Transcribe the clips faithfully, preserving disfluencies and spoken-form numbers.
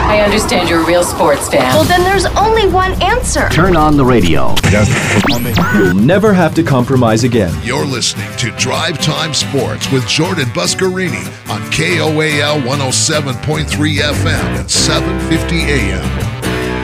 I understand you're a real sports fan. Well, then there's only one answer. Turn on the radio. You'll never have to compromise again. You're listening to Drive Time Sports with Jordan Buscarini on K O A L one oh seven point three F M and seven fifty A M.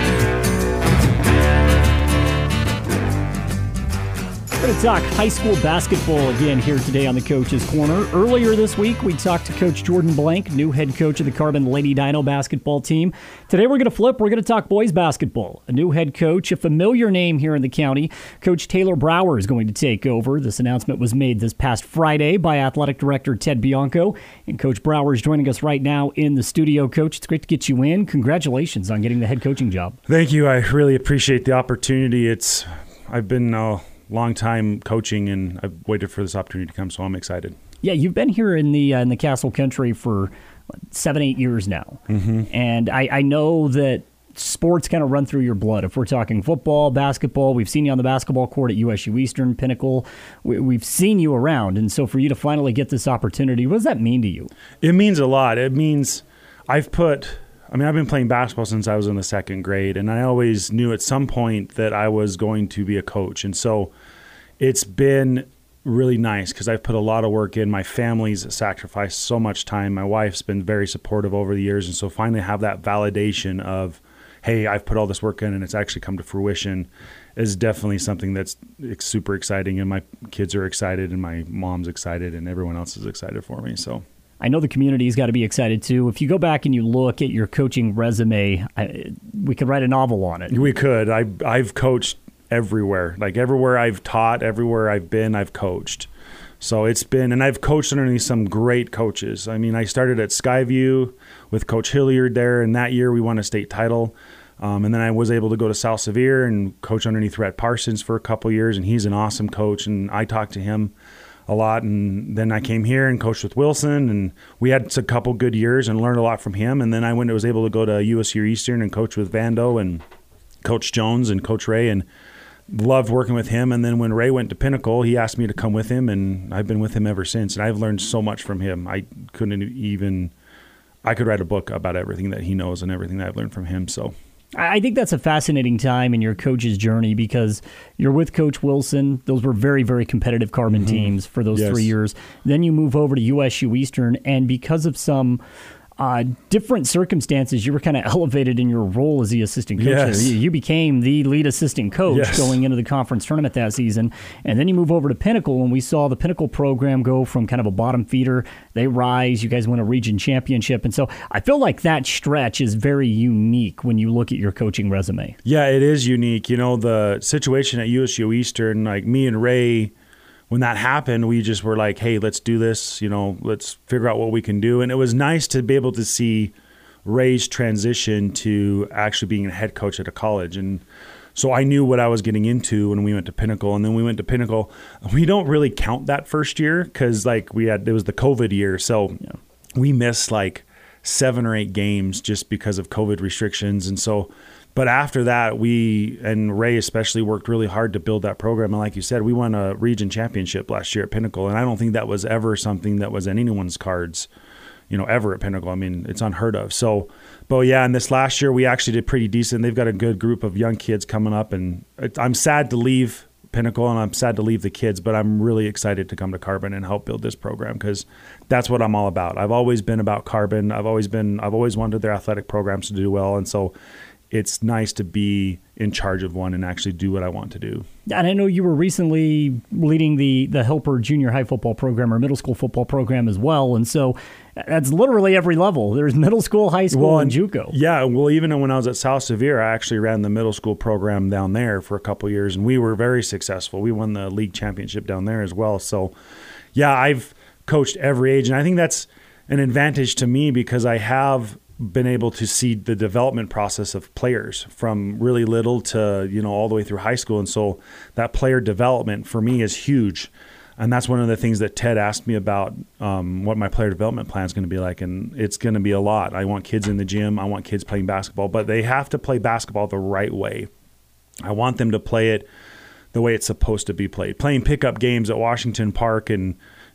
We're going to talk high school basketball again here today on the Coach's Corner. Earlier this week, we talked to Coach Jordan Blank, new head coach of the Carbon Lady Dino basketball team. Today, we're going to flip. We're going to talk boys basketball. A new head coach, a familiar name here in the county. Coach Taylor Brower is going to take over. This announcement was made this past Friday by Athletic Director Ted Bianco. And Coach Brower is joining us right now in the studio. Coach, it's great to get you in. Congratulations on getting the head coaching job. Thank you. I really appreciate the opportunity. It's I've been... Uh, long time coaching, and I've waited for this opportunity to come, so I'm excited. Yeah, you've been here in the uh, in the Castle Country for seven, eight years now, mm-hmm. and I, I know that sports kind of run through your blood. If we're talking football, basketball, we've seen you on the basketball court at U S U Eastern, Pinnacle. We, we've seen you around, and so for you to finally get this opportunity, what does that mean to you? It means a lot. It means I've put... I mean, I've been playing basketball since I was in the second grade, and I always knew at some point that I was going to be a coach. And so it's been really nice because I've put a lot of work in. My family's sacrificed so much time. My wife's been very supportive over the years, and so finally have that validation of, hey, I've put all this work in and it's actually come to fruition is definitely something that's super exciting, and my kids are excited and my mom's excited and everyone else is excited for me. So I know the community's got to be excited, too. If you go back and you look at your coaching resume, I, we could write a novel on it. We could. I, I've coached everywhere. Like, everywhere I've taught, everywhere I've been, I've coached. So it's been – and I've coached underneath some great coaches. I mean, I started at Skyview with Coach Hilliard there, and that year we won a state title. Um, and then I was able to go to South Sevier and coach underneath Rhett Parsons for a couple years, and he's an awesome coach, and I talked to him a lot. And then I came here and coached with Wilson, and we had a couple good years and learned a lot from him. And then I went was able to go to U S U Eastern and coach with Vando and Coach Jones and Coach Ray, and loved working with him. And then when Ray went to Pinnacle, he asked me to come with him, and I've been with him ever since. And I've learned so much from him. I couldn't even – I could write a book about everything that he knows and everything that I've learned from him. So I think that's a fascinating time in your coach's journey because you're with Coach Wilson. Those were very, very competitive Carbon mm-hmm. teams for those yes. three years. Then you move over to U S U Eastern, and because of some uh, different circumstances, you were kind of elevated in your role as the assistant coach. Yes. There. You, you became the lead assistant coach yes. going into the conference tournament that season. And then you move over to Pinnacle, and we saw the Pinnacle program go from kind of a bottom feeder. They rise. You guys win a region championship. And so I feel like that stretch is very unique when you look at your coaching resume. Yeah, it is unique. You know, the situation at U S U Eastern, like me and Ray, when that happened, we just were like, hey, let's do this. You know, let's figure out what we can do. And it was nice to be able to see Ray's transition to actually being a head coach at a college. And so I knew what I was getting into when we went to Pinnacle. And then we went to Pinnacle. We don't really count that first year because, like, we had, it was the COVID year. So yeah. we missed like seven or eight games just because of COVID restrictions. And so, but after that, we, and Ray especially, worked really hard to build that program. And like you said, we won a region championship last year at Pinnacle. And I don't think that was ever something that was in anyone's cards, you know, ever at Pinnacle. I mean, it's unheard of. So, but yeah, and this last year, we actually did pretty decent. They've got a good group of young kids coming up. And it, I'm sad to leave Pinnacle, and I'm sad to leave the kids, but I'm really excited to come to Carbon and help build this program because that's what I'm all about. I've always been about Carbon. I've always been, I've always wanted their athletic programs to do well. And so it's nice to be in charge of one and actually do what I want to do. And I know you were recently leading the, the Helper junior high football program or middle school football program as well. And so that's literally every level. There's middle school, high school, well, and JUCO. Yeah, well, even when I was at South Sevier, I actually ran the middle school program down there for a couple of years, and we were very successful. We won the league championship down there as well. So, yeah, I've coached every age, and I think that's an advantage to me because I have been able to see the development process of players from really little to, you know, all the way through high school. And so that player development for me is huge. And that's one of the things that Ted asked me about, um, what my player development plan is going to be like. And it's going to be a lot. I want kids in the gym. I want kids playing basketball, but they have to play basketball the right way. I want them to play it the way it's supposed to be played. Playing pickup games at Washington Park and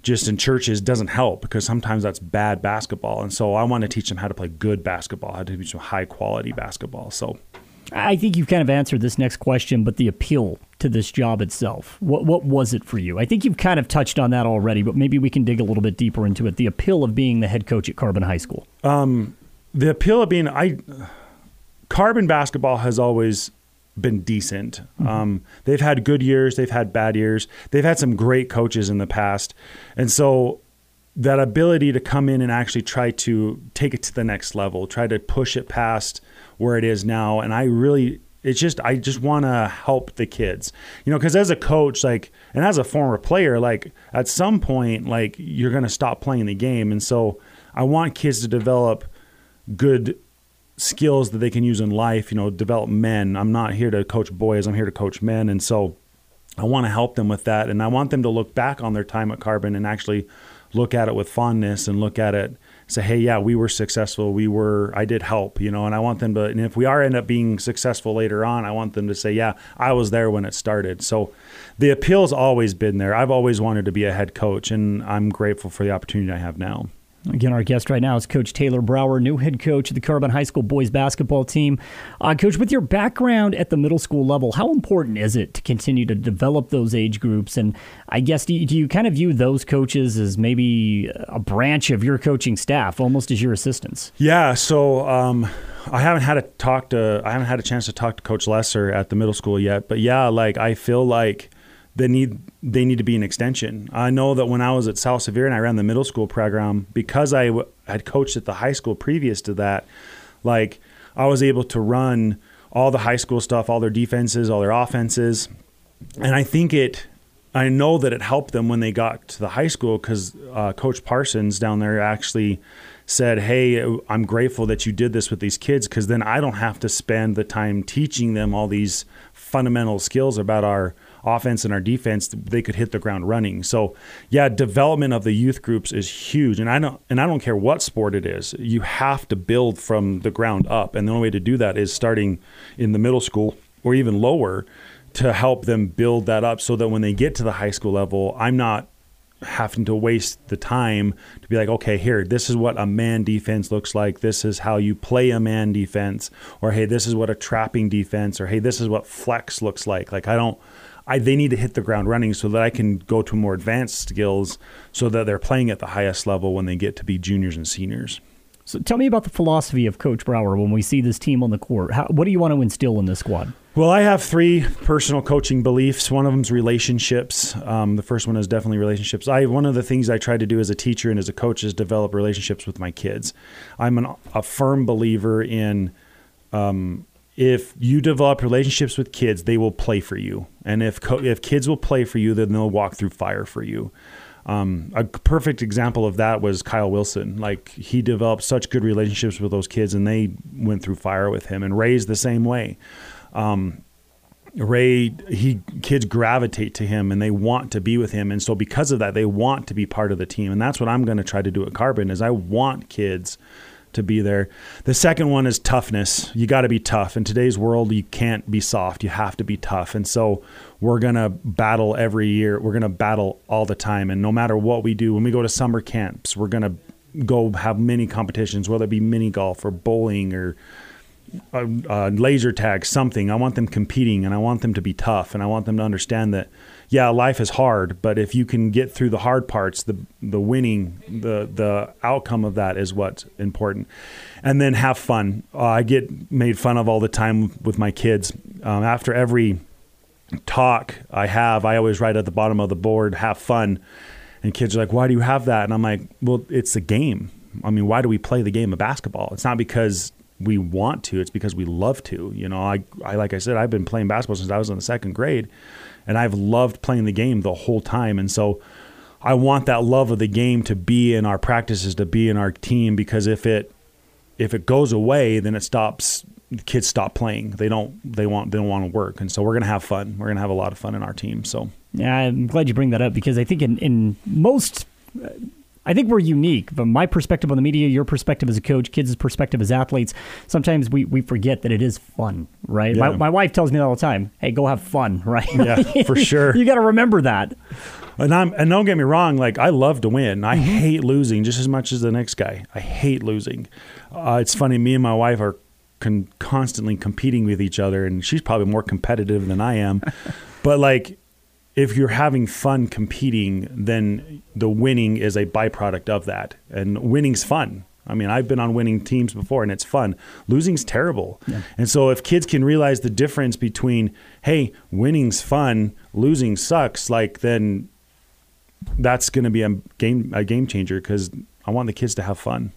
just in churches doesn't help, because sometimes that's bad basketball. And so I want to teach them how to play good basketball, how to teach them high quality basketball. So I think you've kind of answered this next question, but the appeal to this job itself, what what was it for you? I think you've kind of touched on that already, but maybe we can dig a little bit deeper into it. The appeal of being the head coach at Carbon High School. Um, the appeal of being, I, Carbon basketball has always been decent. Mm-hmm. Um, they've had good years. They've had bad years. They've had some great coaches in the past. And so that ability to come in and actually try to take it to the next level, try to push it past where it is now. And I really, it's just, I just want to help the kids, you know, because as a coach, like, and as a former player, like at some point, like you're going to stop playing the game. And so I want kids to develop good skills that they can use in life, you know, develop men. I'm not here to coach boys. I'm here to coach men. And so I want to help them with that. And I want them to look back on their time at Carbon and actually look at it with fondness and look at it, say, hey, yeah, we were successful. We were, I did help, you know, and I want them to, and if we are end up being successful later on, I want them to say, yeah, I was there when it started. So the appeal's always been there. I've always wanted to be a head coach, and I'm grateful for the opportunity I have now. Again, our guest right now is Coach Taylor Brower, new head coach of the Carbon High School boys basketball team. Uh, Coach, with your background at the middle school level, how important is it to continue to develop those age groups? And I guess, do you, do you kind of view those coaches as maybe a branch of your coaching staff, almost as your assistants? Yeah, so um, I haven't had a talk to, I haven't had a chance to talk to Coach Lesser at the middle school yet. But yeah, like I feel like they need they need to be an extension. I know that when I was at South Sevier and I ran the middle school program, because I w- had coached at the high school previous to that, like I was able to run all the high school stuff, all their defenses, all their offenses. And I think it, I know that it helped them when they got to the high school, because uh, Coach Parsons down there actually said, hey, I'm grateful that you did this with these kids, because then I don't have to spend the time teaching them all these fundamental skills about our offense and our defense. They could hit the ground running. So yeah, development of the youth groups is huge. And I don't, and I don't care what sport it is, you have to build from the ground up. And the only way to do that is starting in the middle school or even lower, to help them build that up so that when they get to the high school level, I'm not having to waste the time to be like, okay, here, this is what a man defense looks like. This is how you play a man defense. Or, hey, this is what a trapping defense, or hey, this is what flex looks like. Like I don't, I, they need to hit the ground running so that I can go to more advanced skills so that they're playing at the highest level when they get to be juniors and seniors. So tell me about the philosophy of Coach Brower when we see this team on the court. How, what do you want to instill in this squad? Well, I have three personal coaching beliefs. One of them is relationships. Um, the first one is definitely relationships. I One of the things I try to do as a teacher and as a coach is develop relationships with my kids. I'm an, a firm believer in um, if you develop relationships with kids, they will play for you. And if co- if kids will play for you, then they'll walk through fire for you. Um, a perfect example of that was Kyle Wilson. Like, he developed such good relationships with those kids, and they went through fire with him. And Ray's the same way. Um, Ray, he kids gravitate to him and they want to be with him. And so because of that, they want to be part of the team. And that's what I'm going to try to do at Carbon is I want kids to be there. The second one is toughness. You got to be tough. In today's world, you can't be soft. You have to be tough. And so we're going to battle every year. We're going to battle all the time. And no matter what we do, when we go to summer camps, we're going to go have mini competitions, whether it be mini golf or bowling or uh, uh, laser tag, something. I want them competing, and I want them to be tough, and I want them to understand that, yeah, life is hard, but if you can get through the hard parts, the the winning, the the outcome of that is what's important. And then have fun. Uh, I get made fun of all the time with my kids. Um, after every talk I have, I always write at the bottom of the board, have fun. And kids are like, why do you have that? And I'm like, well, it's a game. I mean, why do we play the game of basketball? It's not because we want to, it's because we love to. You know, I, I like I said, I've been playing basketball since I was in the second grade, and I've loved playing the game the whole time. And so I want that love of the game to be in our practices, to be in our team, because if it if it goes away, then it stops. The kids stop playing. They don't. They want. They don't want to work. And so we're gonna have fun. We're gonna have a lot of fun in our team. So yeah, I'm glad you bring that up, because I think in in most I think we're unique. From my perspective on the media, your perspective as a coach, kids' perspective as athletes, sometimes we, we forget that it is fun, right? Yeah. My, my wife tells me that all the time, hey, go have fun, right? Yeah, for sure. You got to remember that. And, I'm, and don't get me wrong, like I love to win. I mm-hmm. hate losing just as much as the next guy. I hate losing. Uh, it's funny, me and my wife are con- constantly competing with each other, and she's probably more competitive than I am. But like, if you're having fun competing, then the winning is a byproduct of that. And winning's fun. I mean, I've been on winning teams before, and it's fun. Losing's terrible. Yeah. And so if kids can realize the difference between, hey, winning's fun, losing sucks, like then that's going to be a game a game changer, because I want the kids to have fun.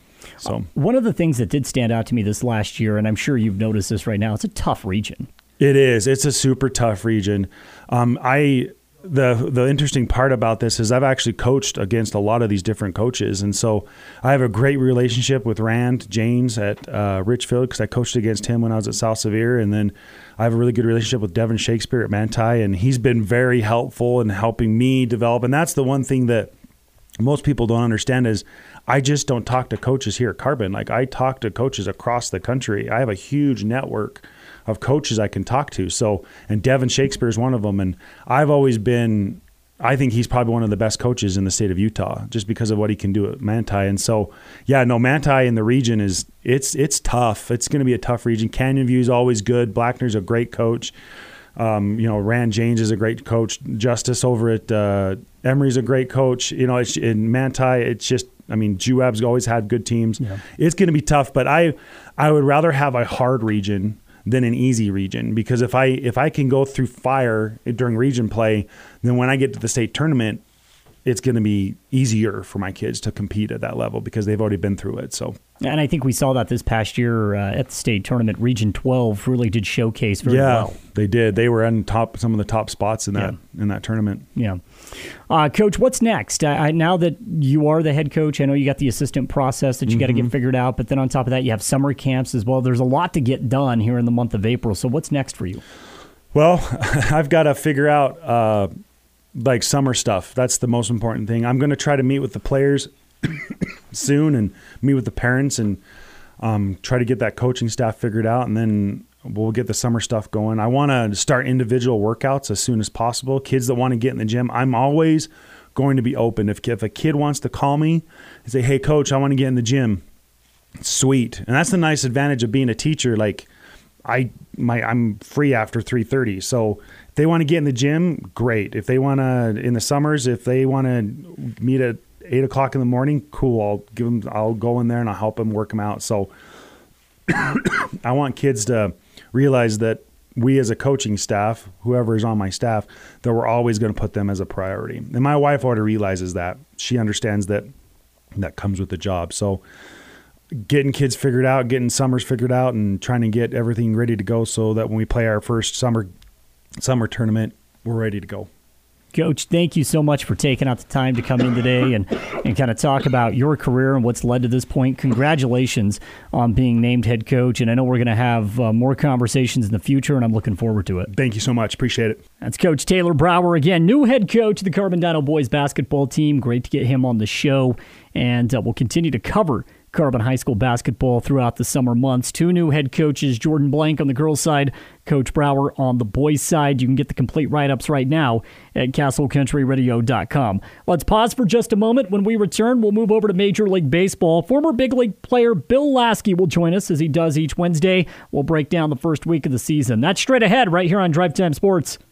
So uh, one of the things that did stand out to me this last year, and I'm sure you've noticed this right now, it's a tough region. It is. It's a super tough region. Um, I the the interesting part about this is I've actually coached against a lot of these different coaches, and so I have a great relationship with Rand James at uh, Richfield, because I coached against him when I was at South Sevier, and then I have a really good relationship with Devin Shakespeare at Manti, and he's been very helpful in helping me develop. And that's the one thing that most people don't understand is I just don't talk to coaches here at Carbon. Like I talk to coaches across the country. I have a huge network of coaches I can talk to. So, and Devin Shakespeare is one of them. And I've always been, I think he's probably one of the best coaches in the state of Utah, just because of what he can do at Manti. And so, yeah, no, Manti in the region is, it's, it's tough. It's going to be a tough region. Canyon View is always good. Blackner's a great coach. Um, you know, Rand James is a great coach. Justice over at uh, Emory's a great coach. You know, it's, in Manti, it's just, I mean, J U A B's always had good teams. Yeah. It's going to be tough, but I, I would rather have a hard region than an easy region, because if I if I can go through fire during region play, then when I get to the state tournament, it's going to be easier for my kids to compete at that level because they've already been through it. So, and I think we saw that this past year uh, at the state tournament. Region twelve really did showcase very yeah, well. They did. They were in top some of the top spots in that yeah. in that tournament. Yeah, uh, Coach, what's next? I, now that you are the head coach, I know you got the assistant process that you mm-hmm. got to get figured out, but then on top of that, you have summer camps as well. There's a lot to get done here in the month of April. So, what's next for you? Well, I've got to figure out. Uh, like summer stuff. That's the most important thing. I'm going to try to meet with the players soon and meet with the parents and um, try to get that coaching staff figured out, and then we'll get the summer stuff going. I want to start individual workouts as soon as possible. Kids that want to get in the gym, I'm always going to be open. If, if a kid wants to call me and say, hey, coach, I want to get in the gym, sweet. And that's the nice advantage of being a teacher. Like I, my, I'm free after three thirty. So if they want to get in the gym, great. If they want to, in the summers, if they want to meet at eight o'clock in the morning, cool. I'll give them, I'll go in there and I'll help them work them out. So I want kids to realize that we as a coaching staff, whoever is on my staff, that we're always going to put them as a priority. And my wife already realizes that. She understands that that comes with the job. So getting kids figured out, getting summers figured out, and trying to get everything ready to go so that when we play our first summer summer tournament, we're ready to go. Coach, thank you so much for taking out the time to come in today and, and kind of talk about your career and what's led to this point. Congratulations on being named head coach, and I know we're going to have uh, more conversations in the future, and I'm looking forward to it. Thank you so much. Appreciate it. That's Coach Taylor Brower again, new head coach of the Carbon Dino boys basketball team. Great to get him on the show, and uh, we'll continue to cover Carbon High School basketball throughout the summer months. Two new head coaches, Jordan Blank on the girls' side, Coach Brower on the boys' side. You can get the complete write-ups right now at castle country radio dot com. Let's pause for just a moment. When we return, we'll move over to Major League Baseball. Former big league player Bill Lasky will join us as he does each Wednesday. We'll break down the first week of the season. That's straight ahead right here on Drive Time Sports.